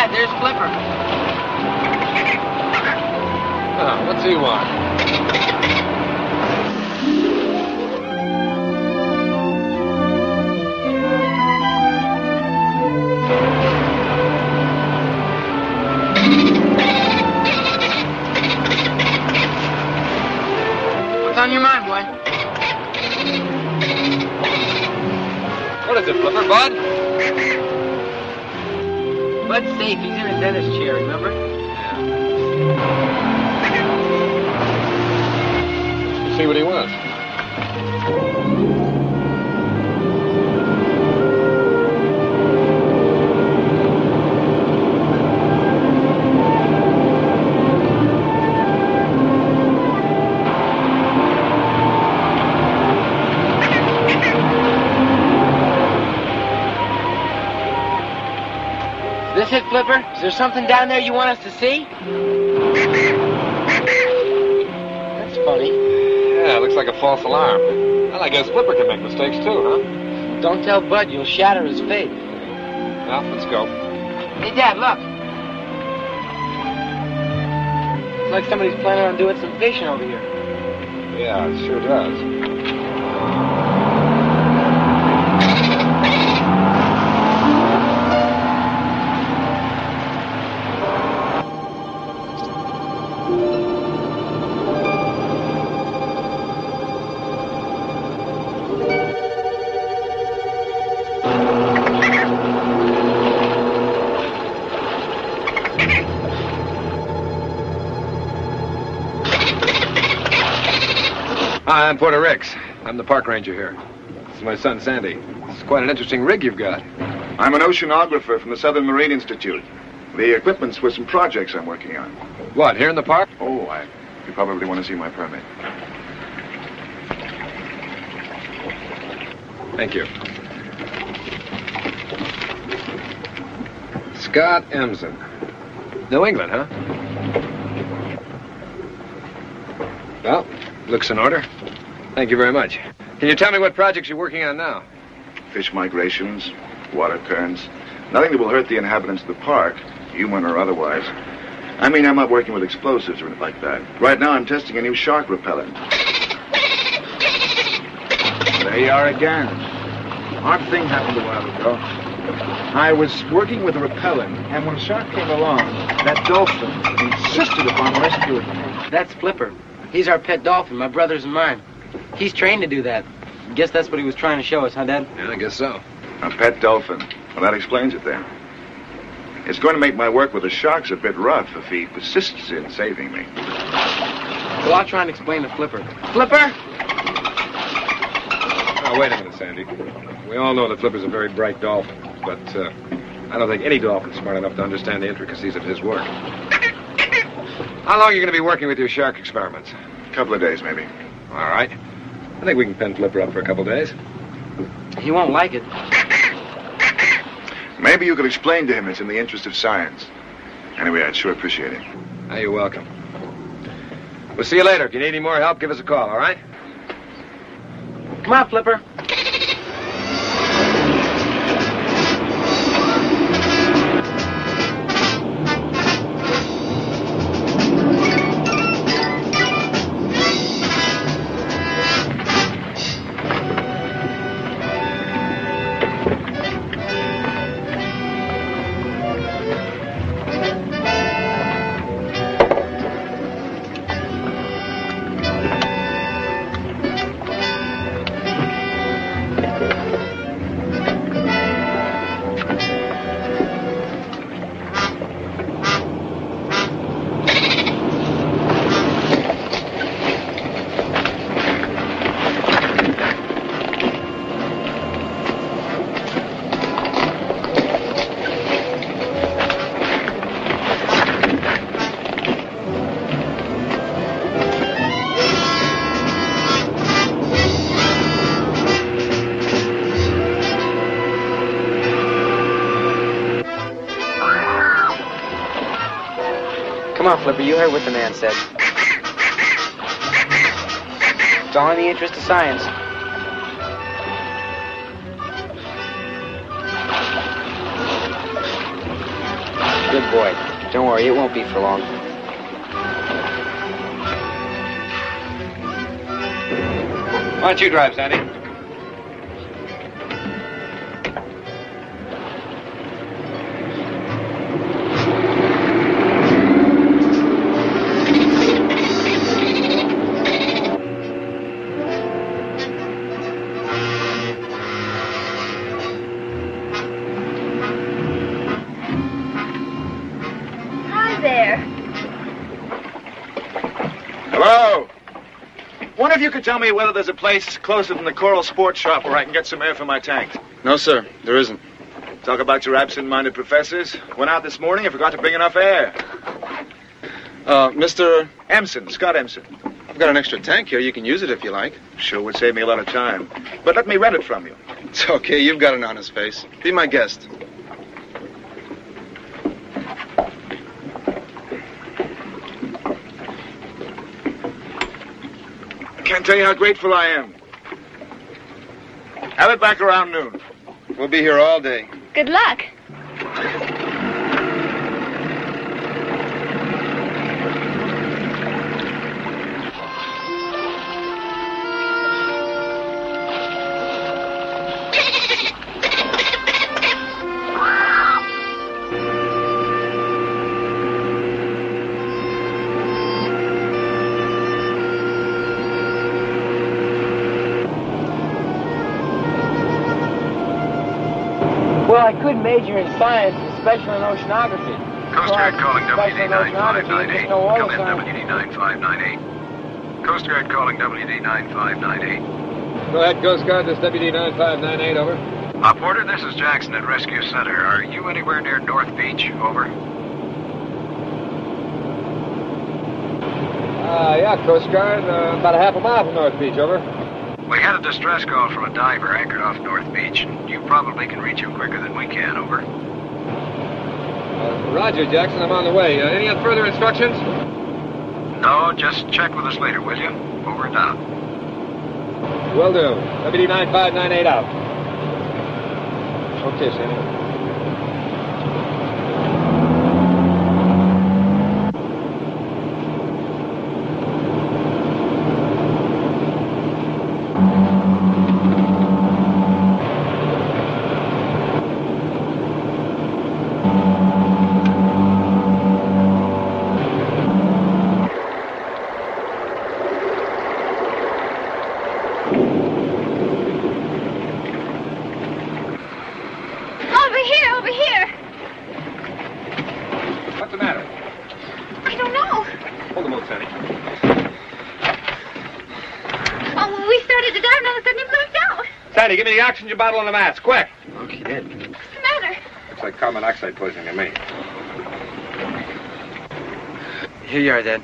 Dad, there's Flipper. Oh, what's he want? What's on your mind, boy? What is it, Flipper, Bud? Bud's safe. He's in a dentist chair, remember? See what he wants. Is this it, Flipper? Is there something down there you want us to see? That's funny. Yeah, looks like a false alarm. Well, I guess Flipper can make mistakes too, huh? Don't tell Bud, you'll shatter his faith. Well, let's go. Hey, Dad, look. It's like somebody's planning on doing some fishing over here. Yeah, it sure does. Hi, I'm Porter Ricks. I'm the park ranger here. This is my son, Sandy. It's quite an interesting rig you've got. I'm an oceanographer from the Southern Marine Institute. The equipment's for some projects I'm working on. What, here in the park? Oh, you probably want to see my permit. Thank you. Scott Emson. New England, huh? Well, looks in order. Thank you very much. Can you tell me what projects you're working on now? Fish migrations, water currents. Nothing that will hurt the inhabitants of the park, human or otherwise. I mean, I'm not working with explosives or anything like that. Right now, I'm testing a new shark repellent. There you are again. Odd thing happened a while ago. I was working with a repellent, and when a shark came along, that dolphin insisted upon rescuing me. That's Flipper. He's our pet dolphin, my brother's and mine. He's trained to do that. Guess that's what he was trying to show us, huh, Dad? Yeah, I guess so. A pet dolphin. Well, that explains it then. It's going to make my work with the sharks a bit rough if he persists in saving me. Well, I'll try and explain to Flipper. Flipper! Now, wait a minute, Sandy. We all know that Flipper's a very bright dolphin, but I don't think any dolphin's smart enough to understand the intricacies of his work. How long are you going to be working with your shark experiments? A couple of days, maybe. All right. I think we can pen Flipper up for a couple days. He won't like it. Maybe you could explain to him it's in the interest of science. Anyway, I'd sure appreciate it. Now, you're welcome. We'll see you later. If you need any more help, give us a call, all right? Come on, Flipper. Come on, Flipper, you heard what the man said. It's all in the interest of science. Good boy. Don't worry, it won't be for long. Why don't you drive, Sandy? Hi there. Hello? Wonder if you could tell me whether there's a place closer than the Coral Sports Shop where I can get some air for my tanks. No, sir. There isn't. Talk about your absent-minded professors. Went out this morning and forgot to bring enough air. Mr. Emson, Scott Emson. I've got an extra tank here. You can use it if you like. Sure would save me a lot of time. But let me rent it from you. It's okay. You've got an honest face. Be my guest. I can't tell you how grateful I am. Have it back around noon. We'll be here all day. Good luck. Well, I could major in science, especially in oceanography. Coast Guard calling Especially in oceanography, WD-9598. there's no oil Come in, science. WD-9598. Coast Guard calling WD-9598. Go ahead, Coast Guard. This WD-9598, over. Porter, this is Jackson at Rescue Center. Are you anywhere near North Beach? Over. Yeah, Coast Guard. About a half a mile from North Beach, over. We had a distress call from a diver anchored off North Beach. You probably can reach him quicker than we can. Over. Roger, Jackson. I'm on the way. Any further instructions? No, just check with us later, will you? Over and out. Will do. WD-9598 out. Okay, Sandy. Over here. What's the matter? I don't know. Hold the boat, Sandy. Oh, we started to dive and all of a sudden it blacked out. Sandy, give me the oxygen bottle on the mats, quick. Okay, Dad. What's the matter? Looks like carbon monoxide poisoning to me. Here you are, Dad.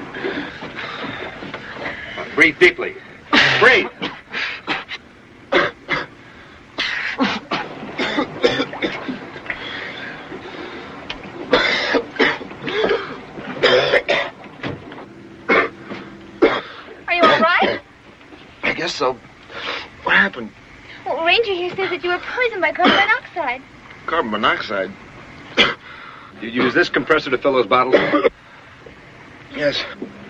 Breathe deeply. Breathe. Are you all right? I guess so. What happened? Well, Ranger here says that you were poisoned by carbon monoxide. Carbon monoxide? You use this compressor to fill those bottles? Yes.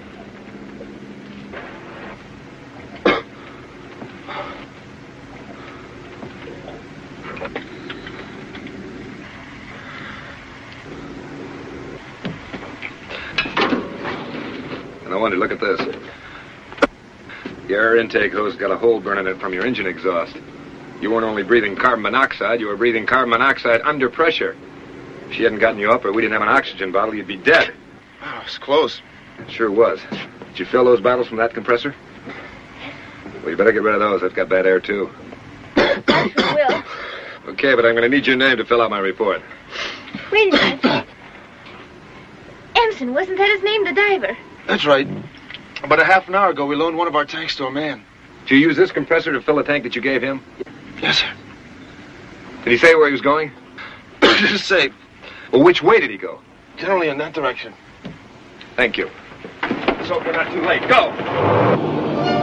No wonder, look at this. Your air intake hose got a hole burning it from your engine exhaust. You weren't only breathing carbon monoxide, you were breathing carbon monoxide under pressure. If she hadn't gotten you up or we didn't have an oxygen bottle, you'd be dead. Oh, it's close. It sure was. Did you fill those bottles from that compressor? Well, you better get rid of those. They've got bad air, too. I sure will. Okay, but I'm going to need your name to fill out my report. Wait a minute. Emson, wasn't that his name, the diver? That's right. About a half an hour ago, we loaned one of our tanks to a man. Did you use this compressor to fill the tank that you gave him? Yes, sir. Did he say where he was going? Just say, Well, which way did he go? generally in that direction. Thank you. Let's hope we're not too late. Go!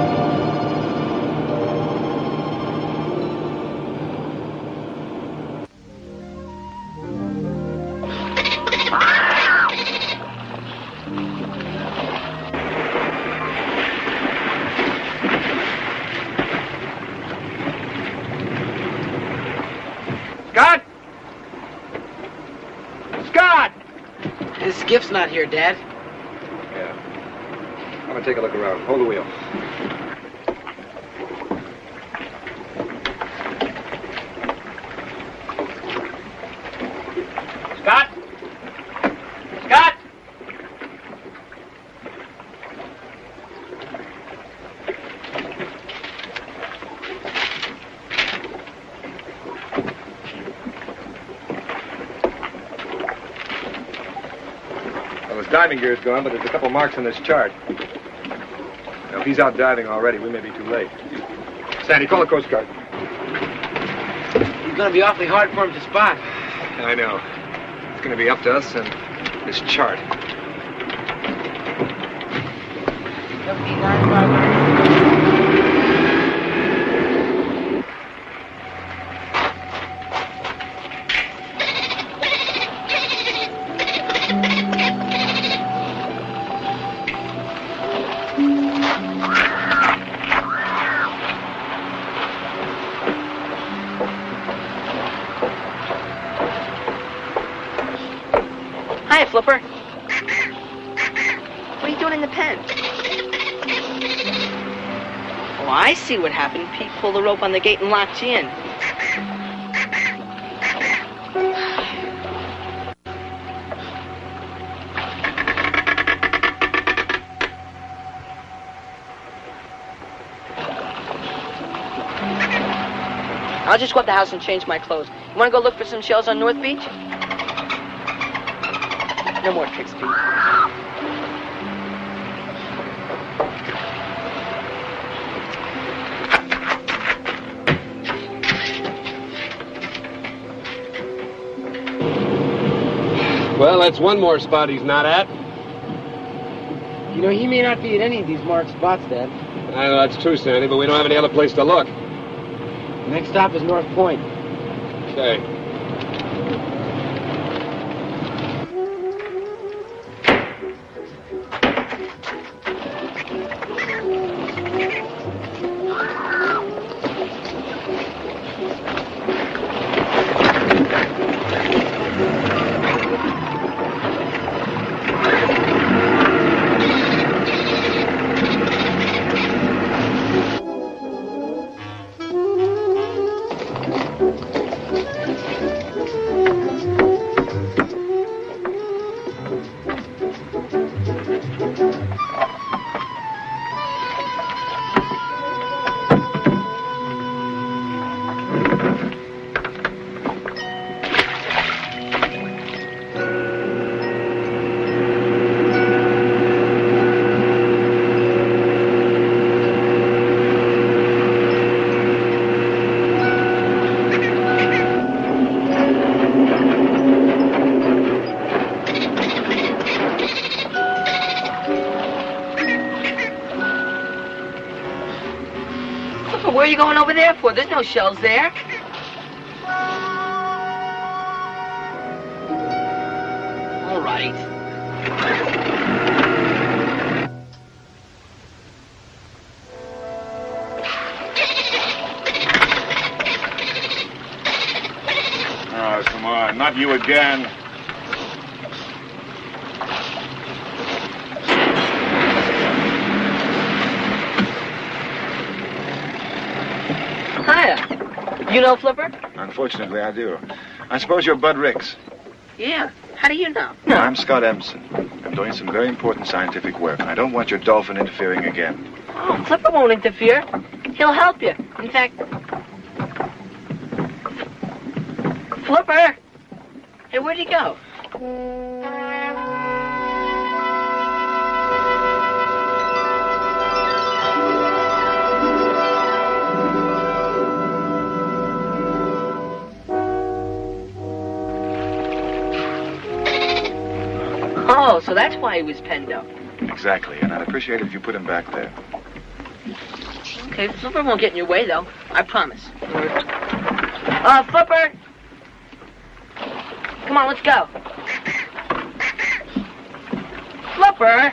Skiff's not here, Dad. Yeah. I'm gonna take a look around. Hold the wheel. Scott? Scott? Well, his diving gear's gone, but there's a couple marks on this chart. Now, if he's out diving already, we may be too late. Sandy, call the Coast Guard. He's gonna be awfully hard for him to spot. I know. It's gonna be up to us and this chart. Hi, Flipper. What are you doing in the pen? Oh, I see what happened. Pete pulled the rope on the gate and locked you in. I'll just go up the house and change my clothes. You want to go look for some shells on North Beach? No more tricks, Pete. Well, that's one more spot he's not at. You know, he may not be at any of these marked spots, Dad. I know that's true, Sandy, but we don't have any other place to look. Next stop is North Point. Okay. Where are you going over there for? There's no shells there. All right. Oh, come on. Not you again. Hiya. You know Flipper? Unfortunately, I do. I suppose you're Bud Ricks. Yeah. How do you know? No, I'm Scott Emerson. I'm doing some very important scientific work, and I don't want your dolphin interfering again. Oh, Flipper won't interfere. He'll help you. In fact... Flipper! Hey, where'd he go? Oh, so that's why he was penned up. Exactly, and I'd appreciate it if you put him back there. Okay, Flipper won't get in your way, though. I promise. Flipper! Come on, let's go. Flipper!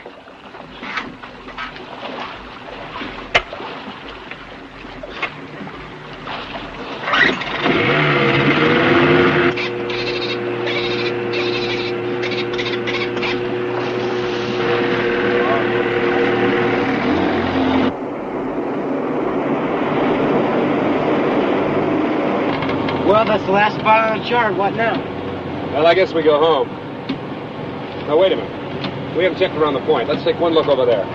it's the last spot on the chart. What now? Well, I guess we go home. Now, wait a minute. We haven't checked around the point. Let's take one look over there.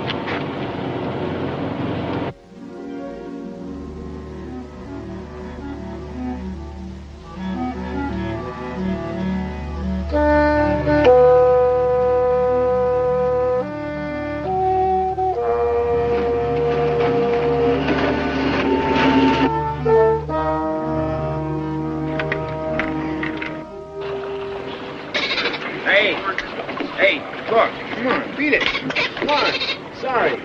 Hey, look, come on, beat it. Come on, sorry.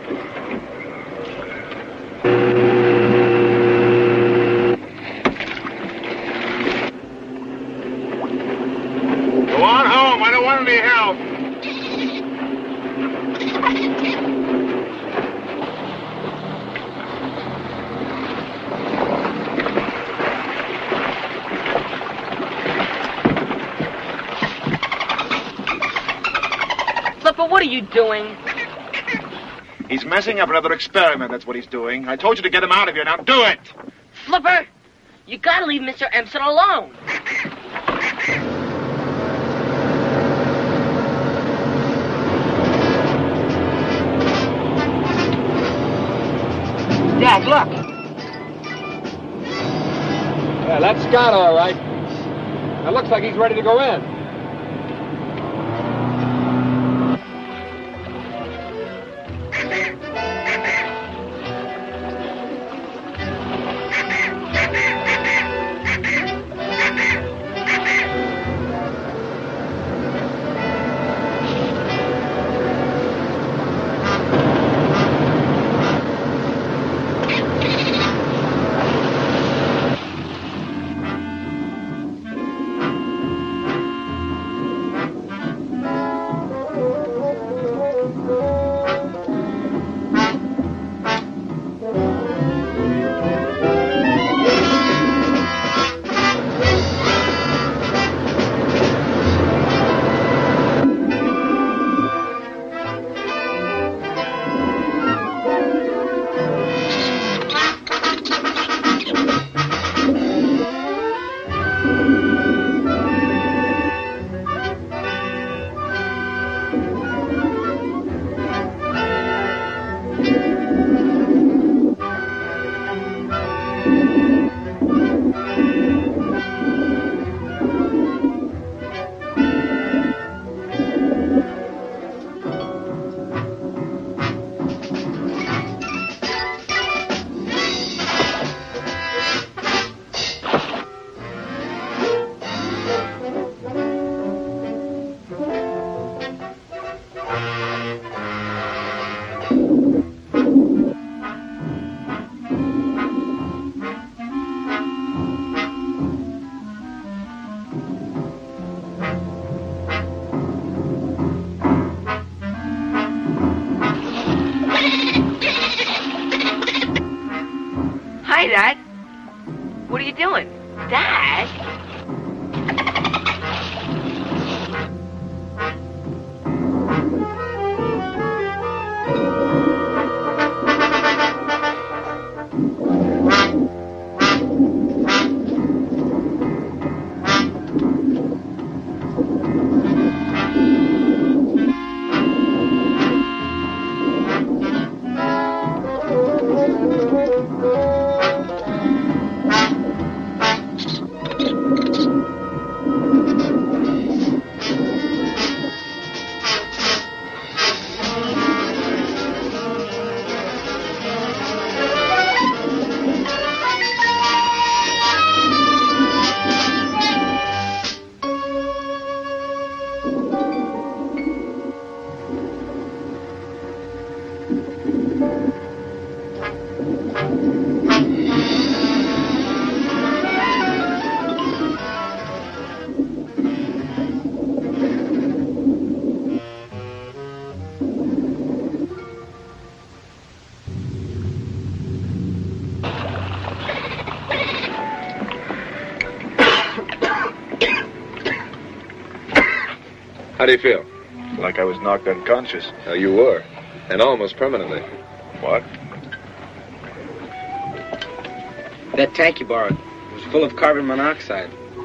Go on home, I don't want any help. Flipper, what are you doing? He's messing up another experiment, that's what he's doing. I told you to get him out of here, now do it! Flipper, you gotta leave Mr. Empson alone. Dad, look. Yeah, that's Scott, all right. It looks like he's ready to go in. Hi, Dad. What are you doing? Dad? How do you feel? Like I was knocked unconscious. You were. And almost permanently. What? That tank you borrowed was full of carbon monoxide.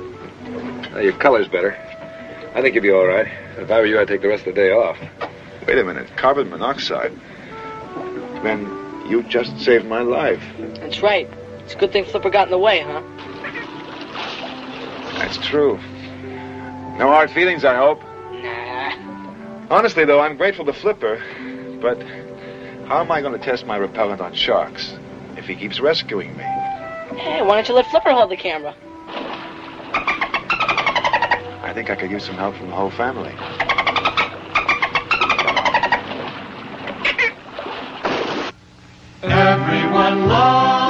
Your color's better. I think you'll be all right. If I were you, I'd take the rest of the day off. Wait a minute. Carbon monoxide? Then you just saved my life. That's right. It's a good thing Flipper got in the way, huh? That's true. No hard feelings, I hope. Nah. Honestly, though, I'm grateful to Flipper. But how am I going to test my repellent on sharks if he keeps rescuing me? Hey, why don't you let Flipper hold the camera? I think I could use some help from the whole family. Everyone loves